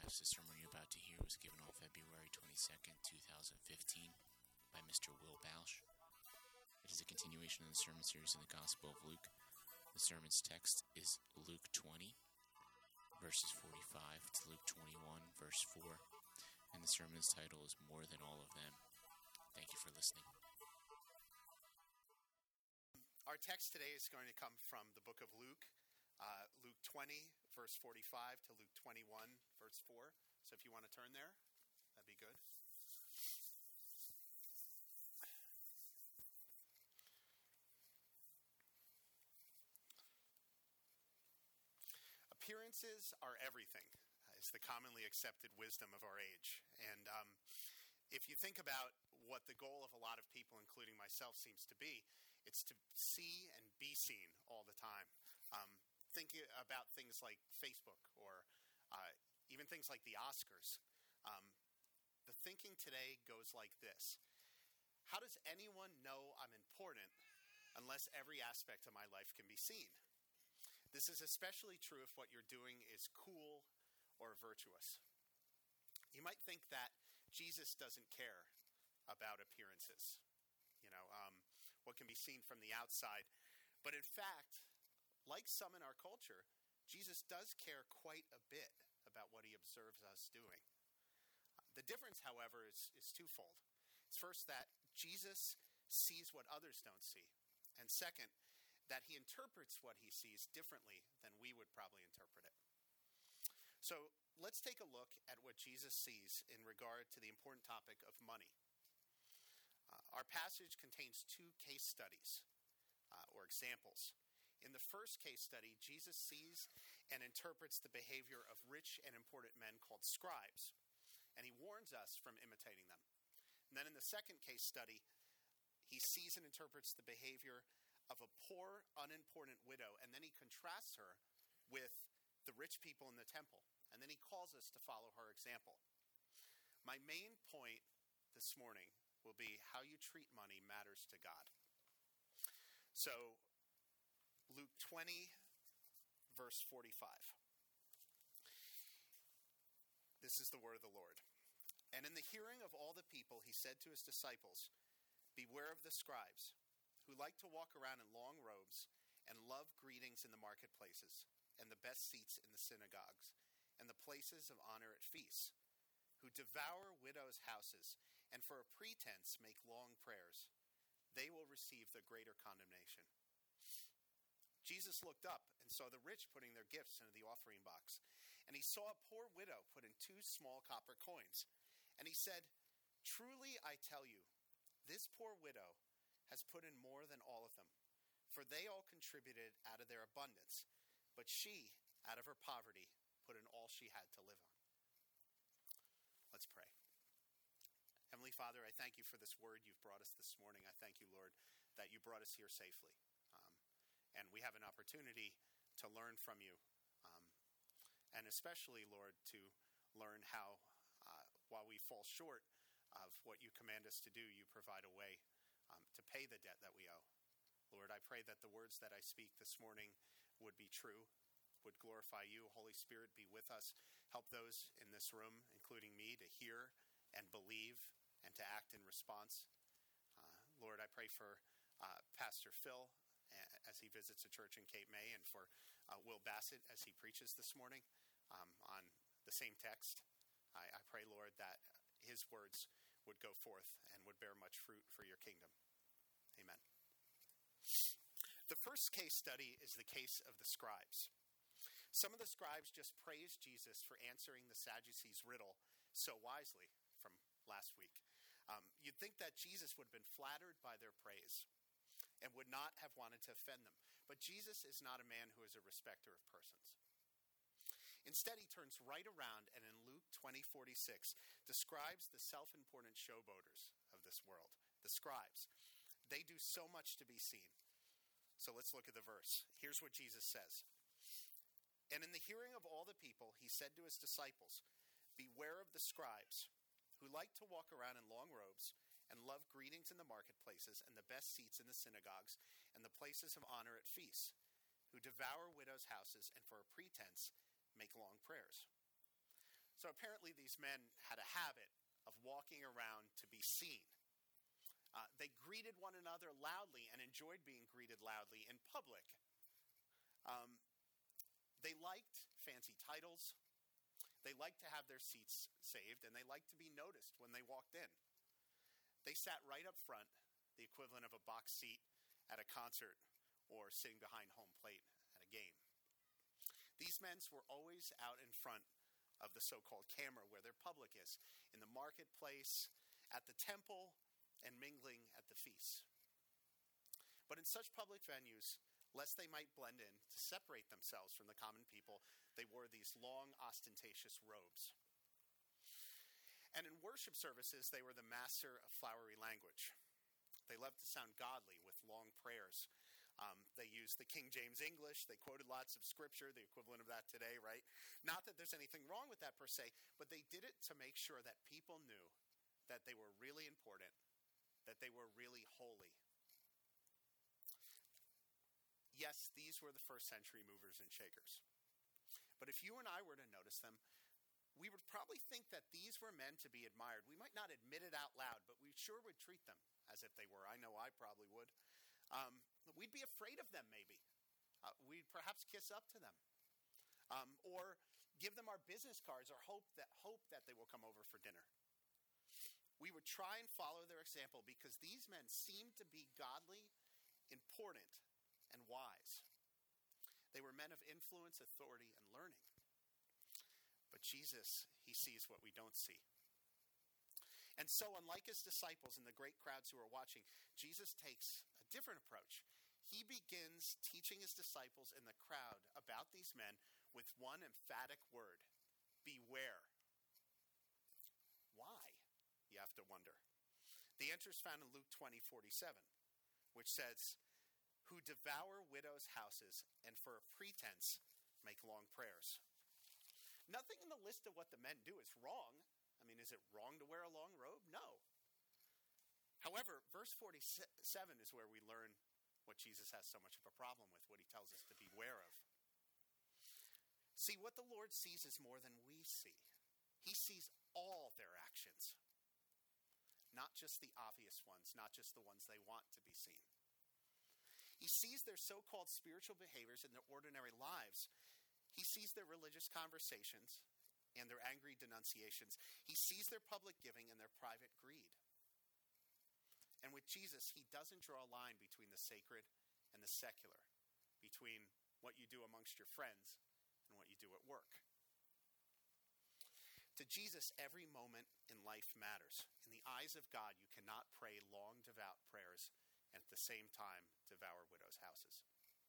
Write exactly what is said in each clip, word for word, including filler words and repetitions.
podcast. The sermon you're about to hear was given on February twenty-second, twenty fifteen by Mister Will Bausch. It is a continuation of the sermon series in the Gospel of Luke. The sermon's text is Luke twenty, verses forty-five to Luke twenty-one, verse four, and the sermon's title is More Than All of Them. Thank you for listening. Our text today is going to come from the book of Luke, uh, Luke twenty, verse forty-five to Luke twenty-one, verse four. So if you want to turn there, that'd be good. Appearances are everything, is the commonly accepted wisdom of our age. And um, if you think about what the goal of a lot of people, including myself, seems to be, it's to see and be seen all the time. Um, think about things like Facebook or uh, even things like the Oscars. Um, the thinking today goes like this. How does anyone know I'm important unless every aspect of my life can be seen? This is especially true if what you're doing is cool or virtuous. You might think that Jesus doesn't care about appearances, you know, um, what can be seen from the outside. But in fact, like some in our culture, Jesus does care quite a bit about what he observes us doing. The difference, however, is, is twofold. It's first that Jesus sees what others don't see. And second, that he interprets what he sees differently than we would probably interpret it. So let's take a look at what Jesus sees in regard to the important topic of money. Uh, our passage contains two case studies uh, or examples. In the first case study, Jesus sees and interprets the behavior of rich and important men called scribes, and he warns us from imitating them. And then in the second case study, he sees and interprets the behavior of a poor, unimportant widow, and then he contrasts her with the rich people in the temple. And then he calls us to follow her example. My main point this morning will be how you treat money matters to God. So, Luke twenty, verse forty-five. This is the word of the Lord. And in the hearing of all the people, he said to his disciples, "Beware of the scribes, who like to walk around in long robes and love greetings in the marketplaces and the best seats in the synagogues and the places of honor at feasts, who devour widows' houses and for a pretense make long prayers. They will receive the greater condemnation." Jesus looked up and saw the rich putting their gifts into the offering box, and he saw a poor widow put in two small copper coins. And he said, "Truly I tell you, this poor widow has put in more than all of them, for they all contributed out of their abundance, but she, out of her poverty, put in all she had to live on." Let's pray. Heavenly Father, I thank you for this word you've brought us this morning. I thank you, Lord, that you brought us here safely. Um, and we have an opportunity to learn from you. Um, and especially, Lord, to learn how, uh, while we fall short of what you command us to do, you provide a way um, to pay the debt that we owe. Lord, I pray that the words that I speak this morning would be true, would glorify you. Holy Spirit, be with us. Help those in this room, including me, to hear and believe and to act in response. Uh, Lord, I pray for uh, Pastor Phil uh, as he visits a church in Cape May, and for uh, Will Bassett as he preaches this morning um, on the same text. I, I pray, Lord, that his words would go forth and would bear much fruit for your kingdom. Amen. The first case study is the case of the scribes. Some of the scribes just praised Jesus for answering the Sadducees' riddle so wisely from last week. Um, you'd think that Jesus would have been flattered by their praise and would not have wanted to offend them. But Jesus is not a man who is a respecter of persons. Instead, he turns right around and in Luke twenty forty-six describes the self-important showboaters of this world, the scribes. They do so much to be seen. So let's look at the verse. Here's what Jesus says. And in the hearing of all the people, he said to his disciples, "Beware of the scribes, who like to walk around in long robes and love greetings in the marketplaces and the best seats in the synagogues and the places of honor at feasts, who devour widows' houses and for a pretense make long prayers." So So apparently these men had a habit of walking around to be seen. Uh, they greeted one another loudly and enjoyed being greeted loudly in public. Um, they liked fancy titles. They liked to have their seats saved, and they liked to be noticed when they walked in. They sat right up front, the equivalent of a box seat at a concert or sitting behind home plate at a game. These men were always out in front of the so-called camera where their public is, in the marketplace, at the temple, and mingling at the feasts. But in such public venues, lest they might blend in, to separate themselves from the common people, they wore these long, ostentatious robes. And in worship services, they were the master of flowery language. They loved to sound godly with long prayers. Um, they used the King James English. They quoted lots of scripture, the equivalent of that today, right? Not that there's anything wrong with that per se, but they did it to make sure that people knew that they were really important, that they were really holy. Yes, these were the first century movers and shakers. But if you and I were to notice them, we would probably think that these were men to be admired. We might not admit it out loud, but we sure would treat them as if they were. I know I probably would. Um, we'd be afraid of them, maybe. Uh, we'd perhaps kiss up to them. Um, or give them our business cards or hope that, hope that they will come over for dinner. We would try and follow their example because these men seemed to be godly, important, and wise. They were men of influence, authority, and learning. But Jesus, he sees what we don't see. And so, unlike his disciples and the great crowds who are watching, Jesus takes a different approach. He begins teaching his disciples in the crowd about these men with one emphatic word: beware. Why? You have to wonder. The answer is found in Luke twenty forty-seven, which says, "Who devour widows' houses and for a pretense make long prayers." Nothing in the list of what the men do is wrong. I mean, is it wrong to wear a long robe? No. However, verse forty-seven is where we learn what Jesus has so much of a problem with, what he tells us to beware of. See, what the Lord sees is more than we see. He sees all their actions, not just the obvious ones, not just the ones they want to be seen. He sees their so-called spiritual behaviors in their ordinary lives. He sees their religious conversations and their angry denunciations. He sees their public giving and their private greed. And with Jesus, he doesn't draw a line between the sacred and the secular, between what you do amongst your friends and what you do at work. To Jesus, every moment in life matters. In the eyes of God, you cannot pray long, devout prayers and at the same time devour widows' houses.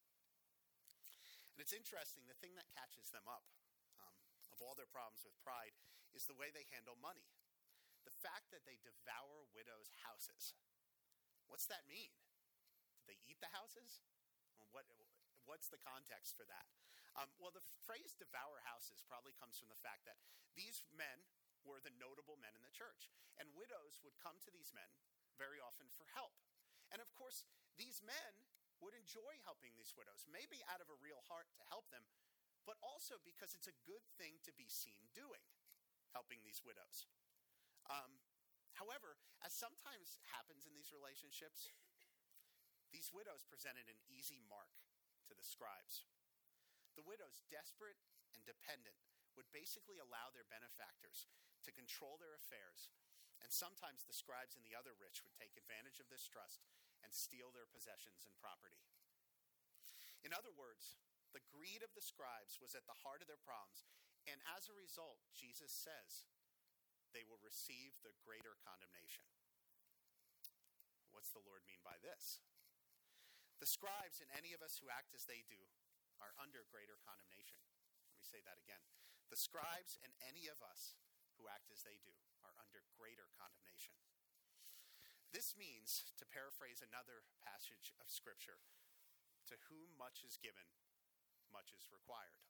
And it's interesting, the thing that catches them up, um, of all their problems with pride, is the way they handle money. The fact that they devour widows' houses. What's that mean? Do they eat the houses? Well, what, what's the context for that? Um, well, the phrase devour houses probably comes from the fact that these men were the notable men in the church. And widows would come to these men very often for help. And of course, these men would enjoy helping these widows, maybe out of a real heart to help them, but also because it's a good thing to be seen doing, helping these widows. Um, however, as sometimes happens in these relationships, these widows presented an easy mark to the scribes. The widows, desperate and dependent, would basically allow their benefactors to control their affairs, and sometimes the scribes and the other rich would take advantage of this trust and steal their possessions and property. In other words, the greed of the scribes was at the heart of their problems, and as a result, Jesus says, they will receive the greater condemnation. What's the Lord mean by this? The scribes and any of us who act as they do are under greater condemnation. Let me say that again. The scribes and any of us who act as they do are under greater condemnation. This means, to paraphrase another passage of Scripture, to whom much is given, much is required.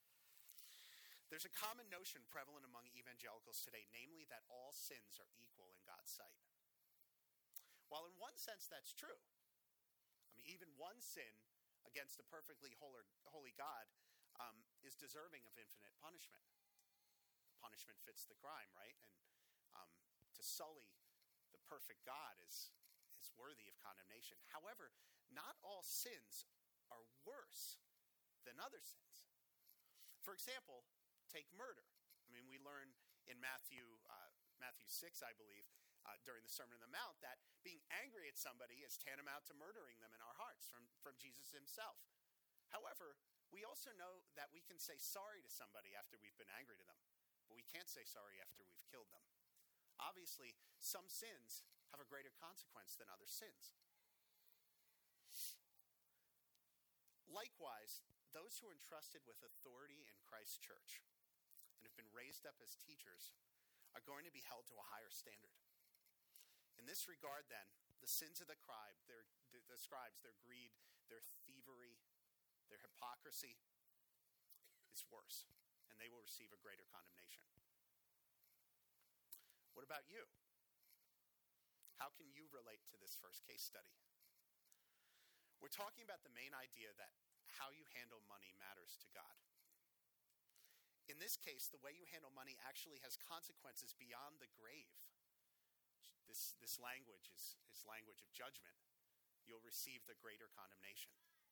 There's a common notion prevalent among evangelicals today, namely that all sins are equal in God's sight. While in one sense that's true, I mean, even one sin against a perfectly holy, holy God um, is deserving of infinite punishment. punishment fits the crime, right? And um, to sully the perfect God is, is worthy of condemnation. However, not all sins are worse than other sins. For example, take murder. I mean, we learn in Matthew uh, Matthew six, I believe, uh, during the Sermon on the Mount, that being angry at somebody is tantamount to murdering them in our hearts from, from Jesus himself. However, we also know that we can say sorry to somebody after we've been angry to them, but we can't say sorry after we've killed them. Obviously, some sins have a greater consequence than other sins. Likewise, those who are entrusted with authority in Christ's church and have been raised up as teachers are going to be held to a higher standard. In this regard, then, the sins of the scribe, their, the, the scribes, their greed, their thievery, their hypocrisy is worse, and they will receive a greater condemnation. What about you? How can you relate to this first case study? We're talking about the main idea that how you handle money matters to God. In this case, the way you handle money actually has consequences beyond the grave. This, this language is, is language of judgment. You'll receive the greater condemnation.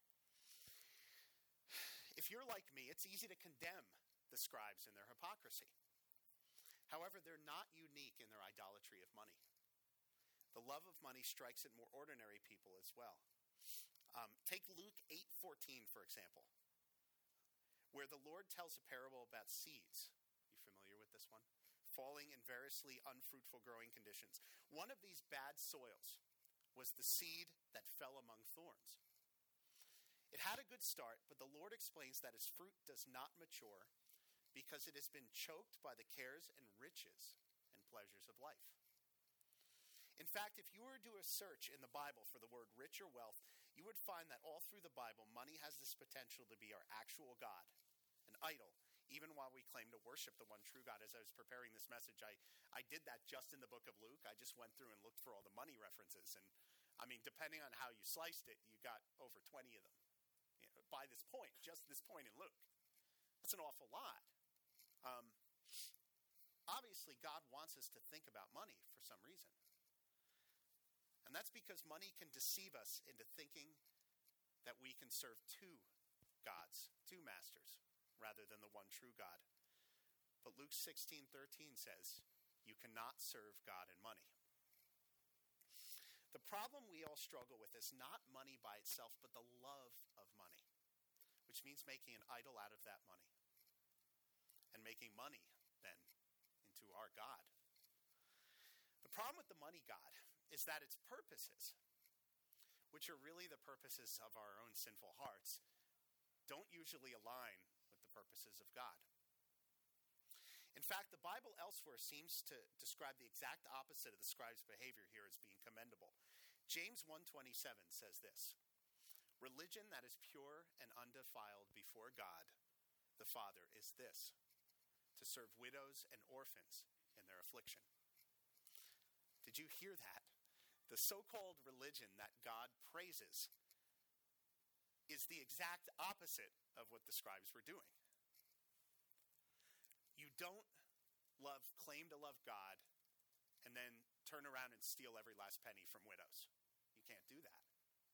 If you're like me, it's easy to condemn the scribes in their hypocrisy. However, they're not unique in their idolatry of money. The love of money strikes at more ordinary people as well. Um, take Luke eight fourteen, for example, where the Lord tells a parable about seeds. You familiar with this one? Falling in variously unfruitful growing conditions. One of these bad soils was the seed that fell among thorns. It had a good start, but the Lord explains that its fruit does not mature because it has been choked by the cares and riches and pleasures of life. In fact, if you were to do a search in the Bible for the word rich or wealth, you would find that all through the Bible, money has this potential to be our actual God, an idol, even while we claim to worship the one true God. As I was preparing this message, I, I did that just in the book of Luke. I just went through and looked for all the money references. And I mean, depending on how you sliced it, you got over twenty of them. You know, by this point, just this point in Luke. That's an awful lot. Um, obviously, God wants us to think about money for some reason. And that's because money can deceive us into thinking that we can serve two gods, two masters, rather than the one true God. But Luke sixteen thirteen says, you cannot serve God and money. The problem we all struggle with is not money by itself, but the love of money, which means making an idol out of that money and making money, then, into our God. The problem with the money God is that its purposes, which are really the purposes of our own sinful hearts, don't usually align with the purposes of God. In fact, the Bible elsewhere seems to describe the exact opposite of the scribe's behavior here as being commendable. James one twenty-seven says this, religion that is pure and undefiled before God, the Father, is this, to serve widows and orphans in their affliction. Did you hear that? The so-called religion that God praises is the exact opposite of what the scribes were doing. You don't love, claim to love God, and then turn around and steal every last penny from widows. You can't do that.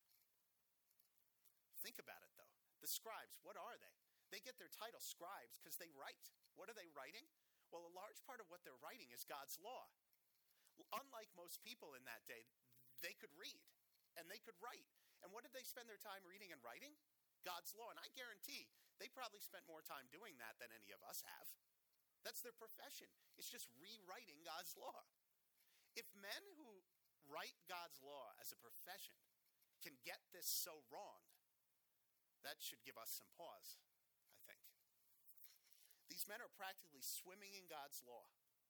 Think about it, though. The scribes, what are they? They get their title scribes because they write. What are they writing? Well, a large part of what they're writing is God's law. Unlike most people in that day, they could read and they could write. And what did they spend their time reading and writing? God's law. And I guarantee they probably spent more time doing that than any of us have. That's their profession. It's just rewriting God's law. If men who write God's law as a profession can get this so wrong, that should give us some pause, I think. These men are practically swimming in God's law.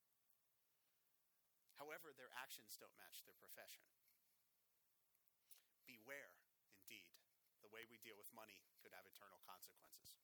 However, their actions don't match their profession. Beware, indeed. The way we deal with money could have eternal consequences.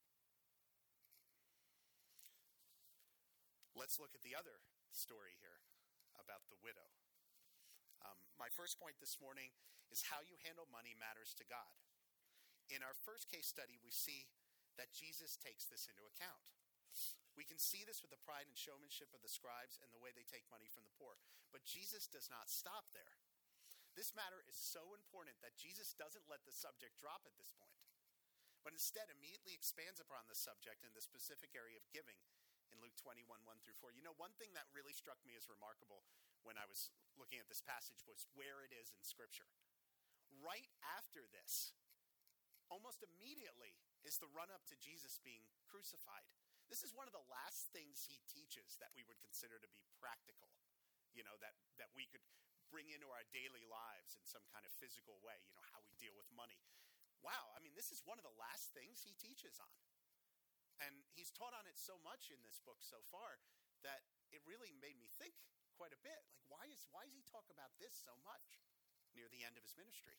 Let's look at the other story here about the widow. Um, my first point this morning is how you handle money matters to God. In our first case study, we see that Jesus takes this into account. We can see this with the pride and showmanship of the scribes and the way they take money from the poor. But Jesus does not stop there. This matter is so important that Jesus doesn't let the subject drop at this point, but instead immediately expands upon the subject in the specific area of giving in Luke twenty-one, one through four. You know, one thing that really struck me as remarkable when I was looking at this passage was where it is in Scripture. Right after this, almost immediately, is the run-up to Jesus being crucified. This is one of the last things he teaches that we would consider to be practical, you know, that, that we could bring into our daily lives in some kind of physical way, you know, how we deal with money. Wow, I mean, this is one of the last things he teaches on. And he's taught on it so much in this book so far that it really made me think quite a bit. Like, why is why does he talk about this so much near the end of his ministry?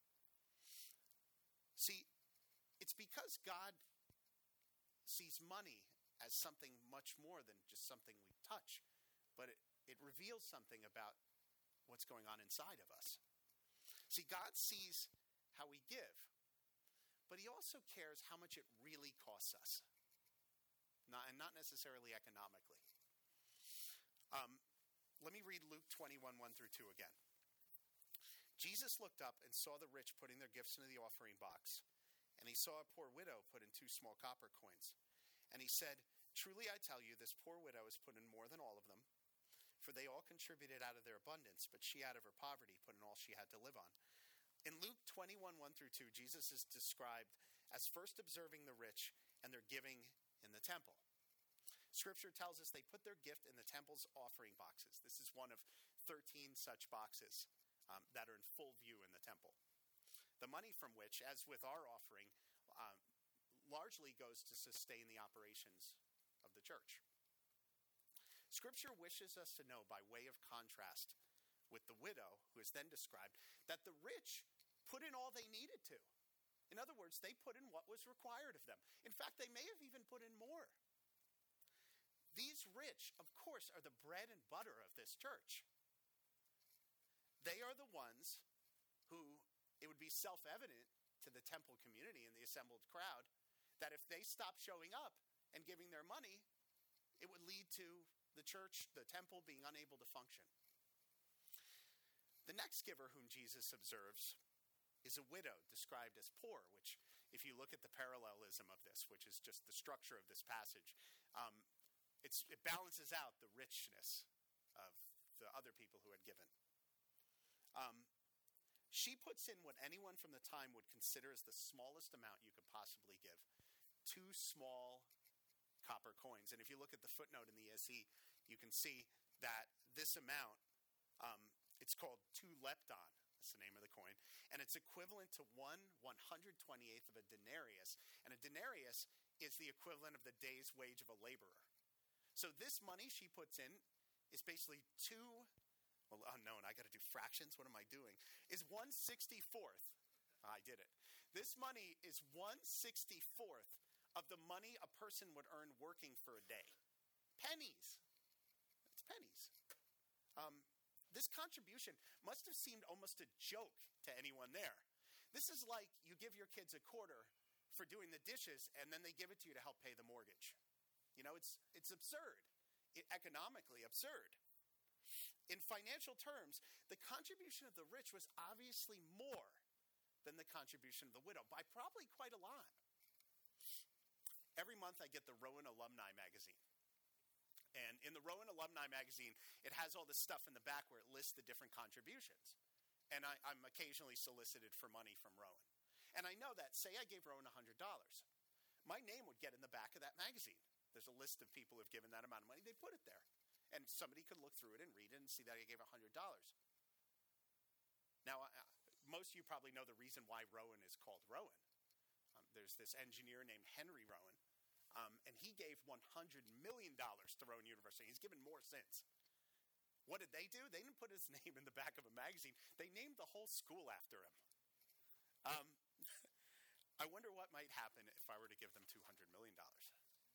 See, it's because God sees money as something much more than just something we touch, but it, it reveals something about what's going on inside of us. See, God sees how we give, but he also cares how much it really costs us. Not, and not necessarily economically. Um, let me read Luke twenty-one, one through two again. Jesus looked up and saw the rich putting their gifts into the offering box, and he saw a poor widow put in two small copper coins. And he said, "Truly I tell you, this poor widow has put in more than all of them, for they all contributed out of their abundance, but she out of her poverty put in all she had to live on." In Luke twenty-one, one through two, Jesus is described as first observing the rich and their giving in the temple. Scripture tells us they put their gift in the temple's offering boxes. This is one of thirteen such boxes um, that are in full view in the temple. The money from which, as with our offering, um, largely goes to sustain the operations of the church. Scripture wishes us to know, by way of contrast with the widow, who is then described, that the rich put in all they needed to. In other words, they put in what was required of them. In fact, they may have even put in more. These rich, of course, are the bread and butter of this church. They are the ones who, it would be self-evident to the temple community and the assembled crowd, that if they stopped showing up and giving their money, it would lead to the church, the temple, being unable to function. The next giver whom Jesus observes is a widow described as poor, which, if you look at the parallelism of this, which is just the structure of this passage, um, it's, it balances out the richness of the other people who had given. Um, she puts in what anyone from the time would consider as the smallest amount you could possibly give. Two small copper coins. And if you look at the footnote in the E S V, you can see that this amount, um, it's called two lepton. That's the name of the coin. And it's equivalent to one one hundred twenty-eighth of a denarius. And a denarius is the equivalent of the day's wage of a laborer. So this money she puts in is basically two, well, unknown, I got to do fractions. What am I doing? Is one sixty-fourth. I did it. This money is one sixty-fourth of the money a person would earn working for a day. Pennies. It's pennies. Um, this contribution must have seemed almost a joke to anyone there. This is like you give your kids a quarter for doing the dishes, and then they give it to you to help pay the mortgage. You know, it's it's absurd, it, economically absurd. In financial terms, the contribution of the rich was obviously more than the contribution of the widow, by probably quite a lot. Every month I get the Rowan Alumni Magazine. And in the Rowan Alumni Magazine, it has all this stuff in the back where it lists the different contributions. And I, I'm occasionally solicited for money from Rowan. And I know that, say I gave Rowan one hundred dollars. My name would get in the back of that magazine. There's a list of people who've given that amount of money. They put it there. And somebody could look through it and read it and see that I gave one hundred dollars. Now, I, most of you probably know the reason why Rowan is called Rowan. Um, there's this engineer named Henry Rowan, um, and he gave one hundred million dollars to Rowan University. He's given more since. What did they do? They didn't put his name in the back of a magazine. They named the whole school after him. Um, I wonder what might happen if I were to give them two hundred million dollars.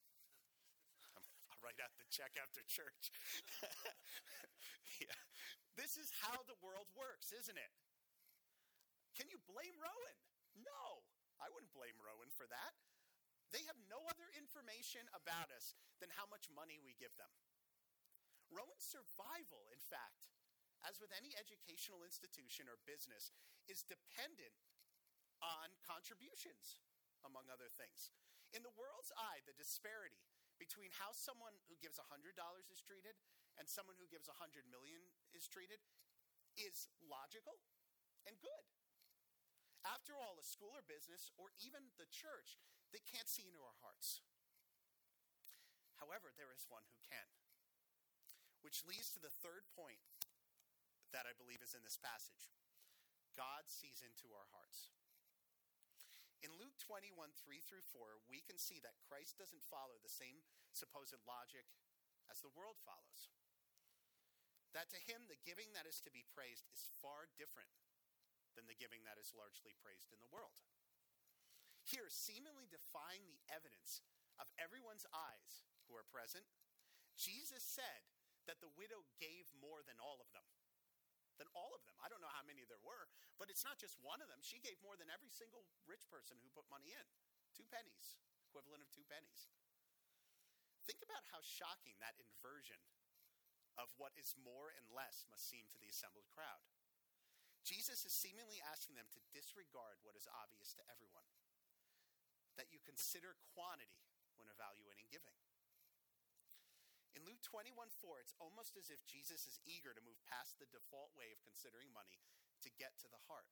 I'll write out the check after church. Yeah. This is how the world works, isn't it? Can you blame Rowan? No, I wouldn't blame Rowan for that. They have no other information about us than how much money we give them. Rowan's survival, in fact, as with any educational institution or business, is dependent on contributions, among other things. In the world's eye, the disparity between how someone who gives one hundred dollars is treated and someone who gives one hundred million dollars is treated is logical and good. After all, a school or business, or even the church, they can't see into our hearts. However, there is one who can. Which leads to the third point that I believe is in this passage. God sees into our hearts. In Luke twenty-one, three through four, we can see that Christ doesn't follow the same supposed logic as the world follows. That to him, the giving that is to be praised is far different than the giving that is largely praised in the world. Here, seemingly defying the evidence of everyone's eyes who are present, Jesus said that the widow gave more than all of them. Than all of them. I don't know how many there were, but it's not just one of them. She gave more than every single rich person who put money in. Two pennies, equivalent of two pennies. Think about how shocking that inversion of what is more and less must seem to the assembled crowd. Jesus is seemingly asking them to disregard what is obvious to everyone. That you consider quantity when evaluating giving. In Luke twenty-one, four, it's almost as if Jesus is eager to move past the default way of considering money to get to the heart.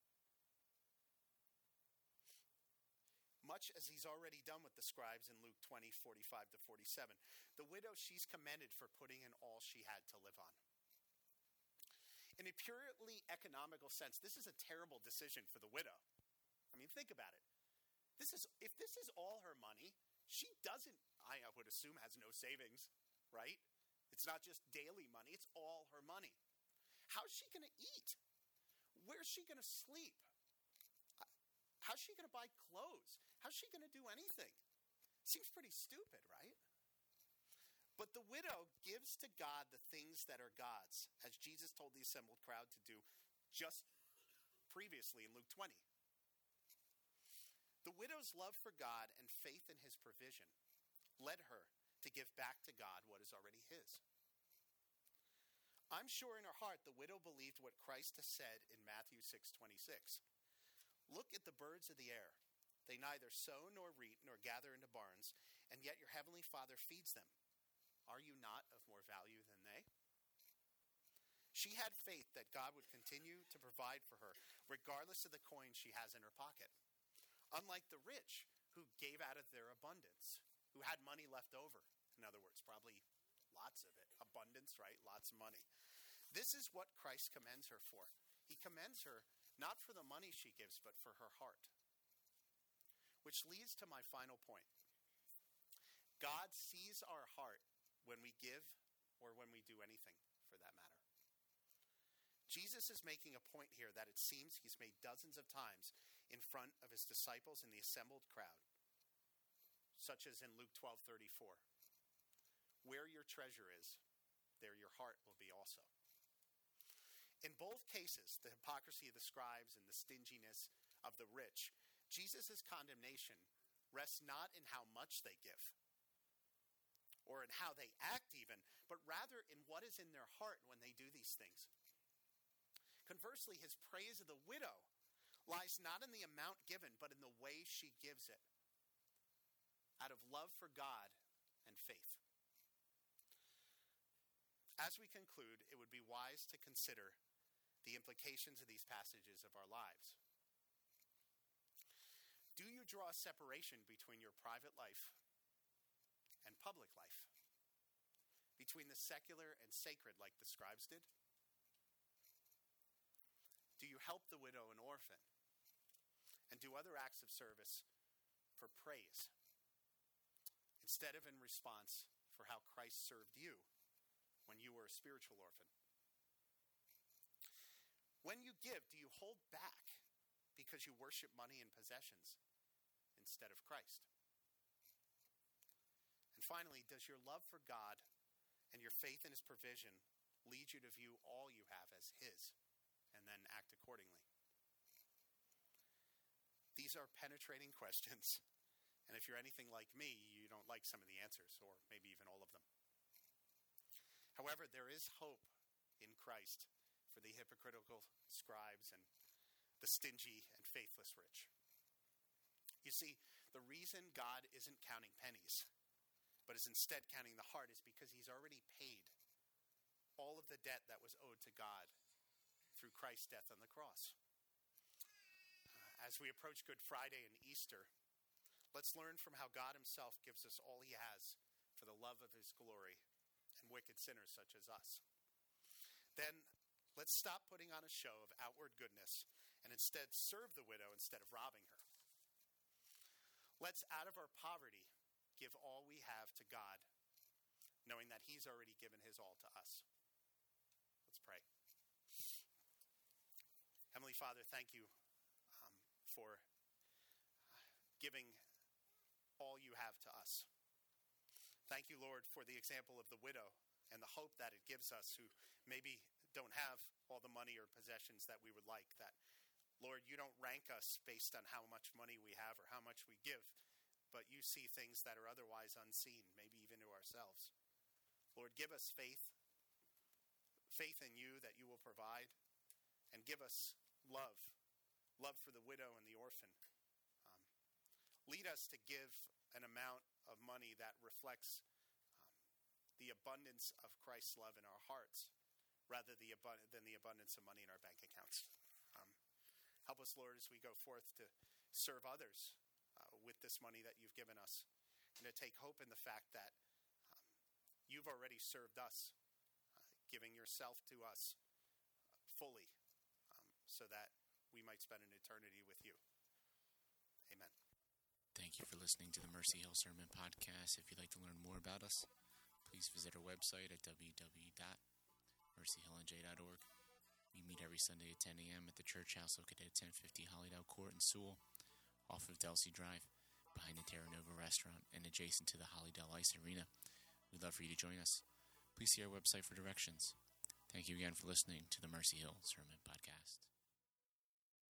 Much as he's already done with the scribes in Luke twenty, forty-five to forty-seven. The widow, she's commended for putting in all she had to live on. In a purely economical sense, this is a terrible decision for the widow. I mean, think about it. This is if this is all her money, she doesn't, I would assume, has no savings, right? It's not just daily money, it's all her money. How's she going to eat? Where's she going to sleep? How's she going to buy clothes? How's she going to do anything? Seems pretty stupid, right? But the widow gives to God the things that are God's, as Jesus told the assembled crowd to do just previously in Luke twenty. The widow's love for God and faith in his provision led her to give back to God what is already his. I'm sure in her heart the widow believed what Christ has said in Matthew six twenty-six. Look at the birds of the air. They neither sow nor reap nor gather into barns, and yet your heavenly Father feeds them. Are you not of more value than they? She had faith that God would continue to provide for her, regardless of the coin she has in her pocket. Unlike the rich, who gave out of their abundance, who had money left over. In other words, probably lots of it. Abundance, right? Lots of money. This is what Christ commends her for. He commends her not for the money she gives, but for her heart. Which leads to my final point. God sees our heart when we give or when we do anything, for that matter. Jesus is making a point here that it seems he's made dozens of times in front of his disciples and the assembled crowd, such as in Luke twelve thirty-four. Where your treasure is, there your heart will be also. In both cases, the hypocrisy of the scribes and the stinginess of the rich, Jesus' condemnation rests not in how much they give, or in how they act even, but rather in what is in their heart when they do these things. Conversely, his praise of the widow lies not in the amount given, but in the way she gives it, out of love for God and faith. As we conclude, it would be wise to consider the implications of these passages of our lives. Do you draw a separation between your private life and public life? Between the secular and sacred, like the scribes did? Do you help the widow and orphan? And do other acts of service for praise, instead of in response for how Christ served you when you were a spiritual orphan? When you give, do you hold back because you worship money and possessions instead of Christ? And finally, does your love for God and your faith in his provision lead you to view all you have as his and then act accordingly? These are penetrating questions, And if you're anything like me, you don't like some of the answers, or maybe even all of them. However, there is hope in Christ for the hypocritical scribes and the stingy and faithless rich. You see, the reason God isn't counting pennies, but is instead counting the heart, is because he's already paid all of the debt that was owed to God through Christ's death on the cross. Uh, as we approach Good Friday and Easter, let's learn from how God himself gives us all he has for the love of his glory and wicked sinners such as us. Then let's stop putting on a show of outward goodness and instead serve the widow instead of robbing her. Let's, out of our poverty, give all we have to God, knowing that he's already given his all to us. Let's pray. Heavenly Father, thank you um, for giving all you have to us. Thank you, Lord, for the example of the widow and the hope that it gives us who maybe don't have all the money or possessions that we would like. That, Lord, you don't rank us based on how much money we have or how much we give, but you see things that are otherwise unseen, maybe even to ourselves. Lord, give us faith, faith in you that you will provide, and give us love, love for the widow and the orphan. Um, lead us to give an amount of money that reflects um, the abundance of Christ's love in our hearts, rather the abu- than the abundance of money in our bank accounts. Um, help us, Lord, as we go forth to serve others uh, with this money that you've given us, and to take hope in the fact that um, you've already served us, uh, giving yourself to us uh, fully, um, so that we might spend an eternity with you. Amen. Thank you for listening to the Mercy Hill Sermon Podcast. If you'd like to learn more about us, please visit our website at w w w dot mercy hill n j dot org. We meet every Sunday at ten a.m. at the church house located at ten fifty Hollydale Court in Sewell, off of Delsey Drive, behind the Terra Nova restaurant and adjacent to the Hollydale Ice Arena. We'd love for you to join us. Please see our website for directions. Thank you again for listening to the Mercy Hill Sermon Podcast.